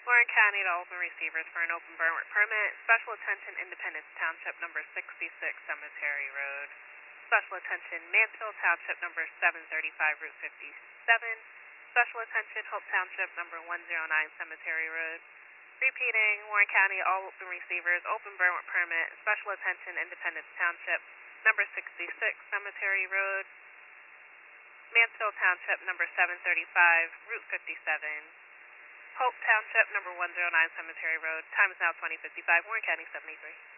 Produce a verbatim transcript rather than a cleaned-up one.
Warren County to open receivers for an open burn permit. Special attention Independence Township number sixty-six Cemetery Road. Special attention Mansfield Township number seven thirty-five Route fifty-seven. Special attention Hope Township number one oh nine Cemetery Road. Repeating, Warren County all open receivers, open burn permit. Special attention Independence Township number sixty-six Cemetery Road. Mansfield Township number seven thirty-five Route fifty-seven. Hope Township number one oh nine Cemetery Road. Time is now twenty fifty-five. Warren County seventy-three.